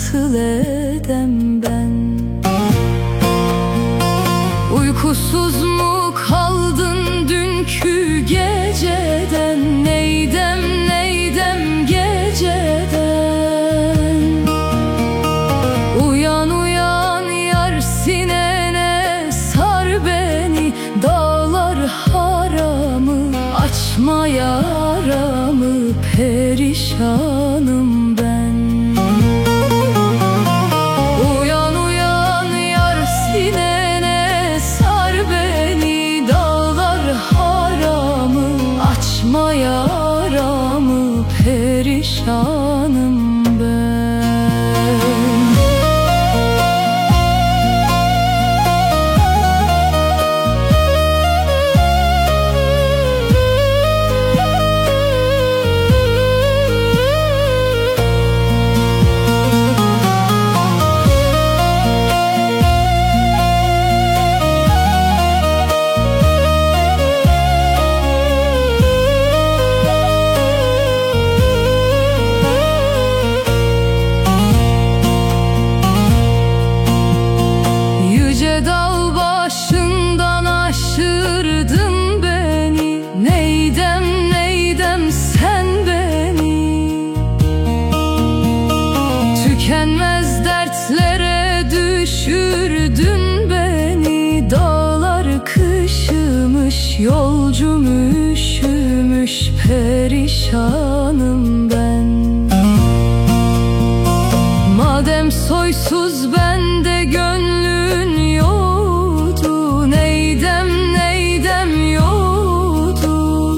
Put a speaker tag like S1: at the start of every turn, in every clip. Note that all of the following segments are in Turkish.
S1: nasıl edem ben? Uykusuz mu kaldın dünkü geceden? Neydem neydem geceden? Uyan uyan yar, sinene sar beni. Dağlar haramı, açma yaramı, perişanım ben. Uyan uyan yar, sinene sar beni. Dağlar haramı, açma yaramı, perişanım ben. Dağ başından aşırdın beni. Neydem neydem sen beni. Tükenmez dertlere düşürdün beni. Dağlar kışımış, yolcum üşümüş, perişanım ben. Madem soysuz bende gönlün yoktu, neydem neydem yoktu?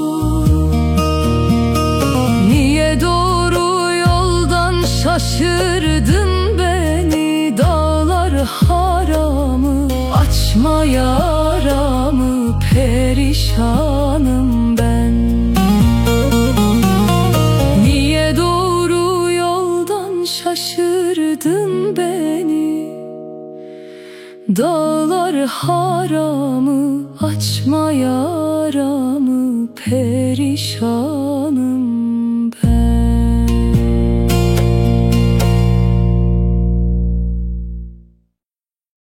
S1: Niye doğru yoldan şaşırdın beni? Dağlar haramı, açma yaramı, perişanım ben. Niye doğru yoldan şaşırdın beni? Dağlar haramı, açma yaramı, perişanım